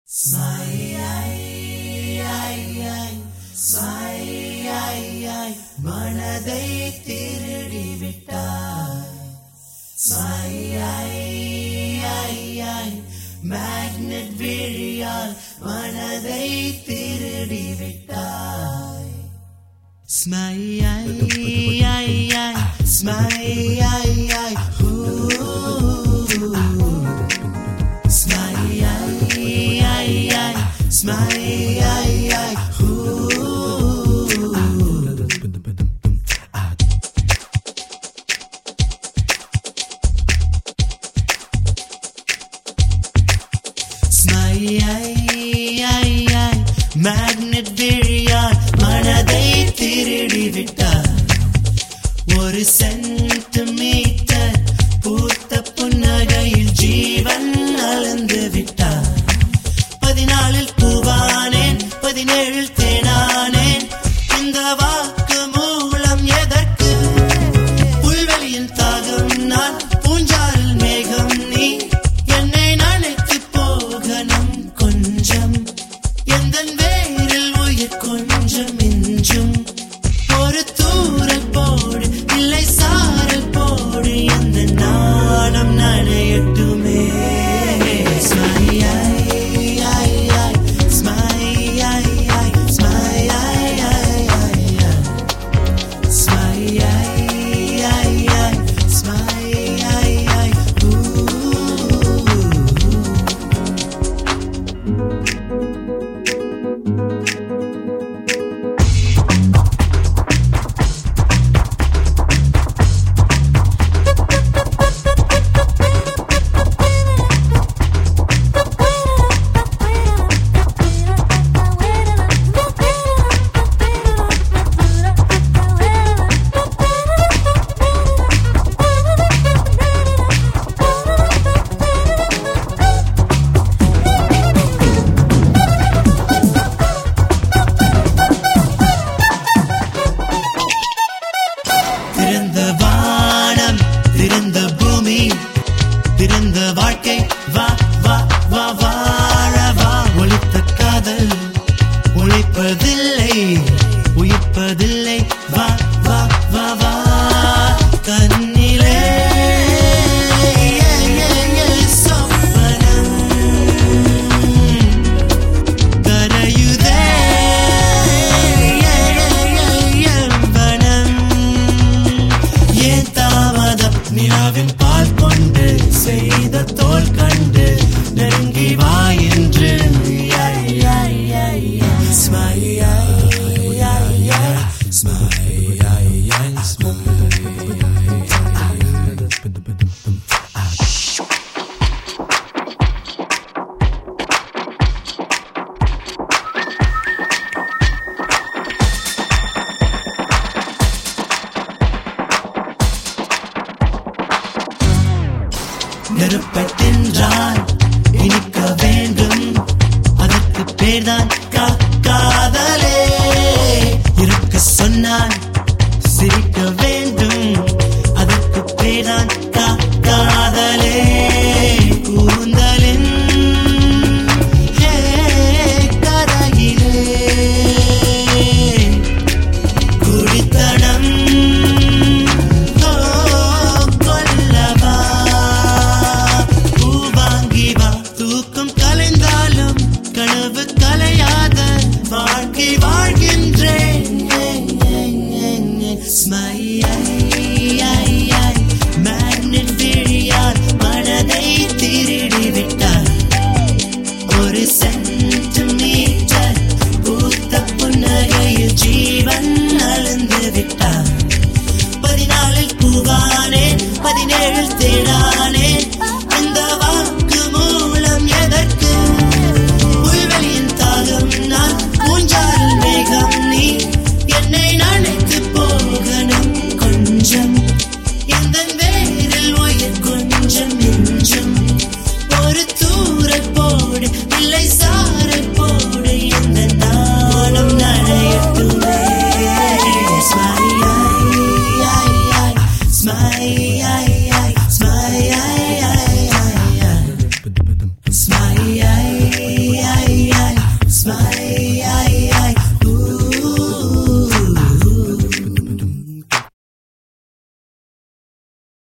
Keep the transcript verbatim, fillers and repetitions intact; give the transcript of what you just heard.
மனதை திருடி விட்டாய். மேக்னெட் விழியால் மனதை திருடி விட்டாய். ஸ்மைல் மேக்னெட் விழியால் மனதை திருடி விட்டார். ஒரு சென்டிமீட்டர் பூத்த புன்னகையில் ஜீவன் அளந்து விட்டார். பதினாலில் பூவானேன், பதினேழில் தேனானேன். இந்த வாக்கு மூலம் எதற்கு? புல்வெளியின் தாகம் நான், பூஞ்சாரில் மேகம் நீ. என்னை நினைத்து போகணும் கொஞ்சம், எந்தன் வேரில் உயிர் கொஞ்சம் மிஞ்சும். ஒரு தூரல் போடு, இல்லை சாரல் போடு, எந்த நாணம் நனையட்டுமே. திறந்த வானம், திறந்த பூமி, திறந்த வாழ்க்கை, வா வா வா வாழவா. ஒளித்த காதல் உழைப்பதில்லை, உயிர்ப்பதில்லை, வா வா வா வா. கண்ணிலே சொப்பனம் கரையுதே எவ்வனம். ஏன் தாமதம்? நிலாவின் பால் கொண்டு செய்த தோல் கண்டு நெருங்கி வா என்று. நெருப்பை தின்றால் இனிக்க வேண்டும், அதற்கு பேர்தான் காதலே. இருக்க சொன்னால் சிரிக்க வேண்டும், அதற்கு பேர்தான் காதலே. கூந்தலின் கரையிலே குடித்தனம் கனவு கலையாத வாழ்க்கை வாழ்கின்றேன். மேக்னெட் விழியால் மனதை திருடி விட்டார். ஒரு சென்டிமீட்டர் பூத்த புன்னகையில் ஜீவன் அளந்து விட்டார். பதினாலில் பூவானேன், பதினேழில் தேடானேன்.